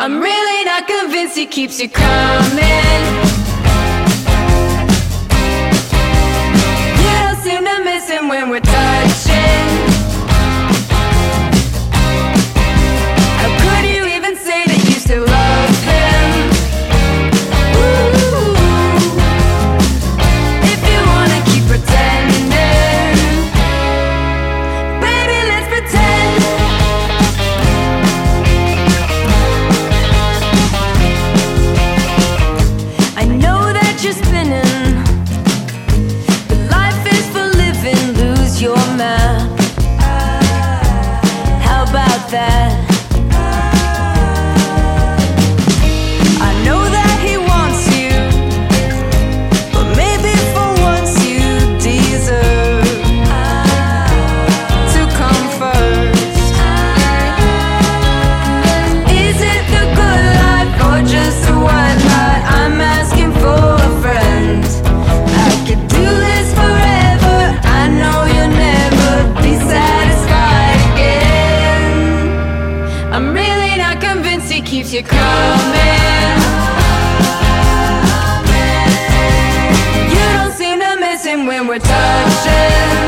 I'm really not convinced he keeps you coming. You don't seem to miss him when we're touching. How could you even say that you still love him? Ooh, if you wanna keep pretending, baby, let's pretend. I know that you're spinning, but life is for living. Lose your map. How about that? I know that he wants you, but maybe for once you deserve to come first. Is it the good life or just the white lie? I'm asking for a friend. I could do this forever. I know you'll never be satisfied again. I'm really not convinced he keeps you coming. You don't seem to miss him when we're touching.